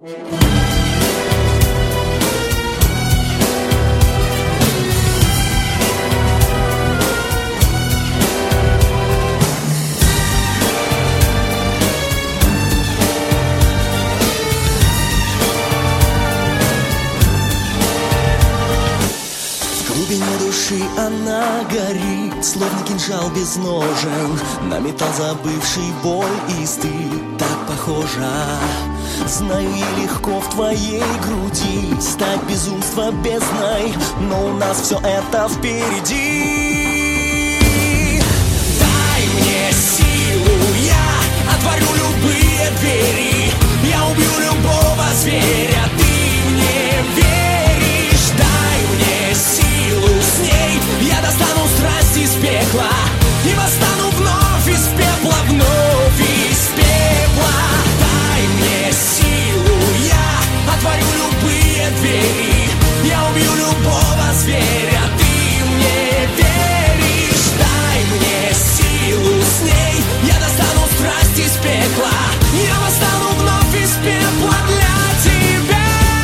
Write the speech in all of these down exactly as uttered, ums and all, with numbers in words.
Она горит, словно кинжал без ножен, на металл забывший боль и стыд. Так похожа, знаю, и легко в твоей груди стать безумства бездной, но у нас все это впереди. Дай мне силу, я отворю любые двери, я убью любого зверя, ты мне веришь? Дай мне силу, с ней я достану страсть из пекла и восстану вновь из пепла, вновь из пепла. Дай мне силу, я отворю любые двери, я убью любого зверя, ты мне веришь? Дай мне силу, с ней я достану страсть из пекла, я восстану вновь из пепла для тебя.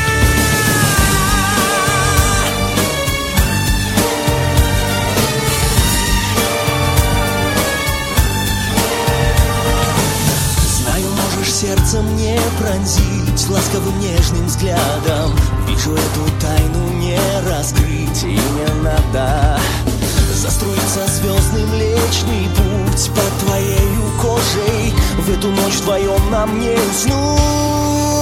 Сердце мне пронзить ласковым нежным взглядом. Вижу, эту тайну не раскрыть, и не надо заструиться звездный млечный путь под твоею кожей. В эту ночь вдвоем нам не уснуть.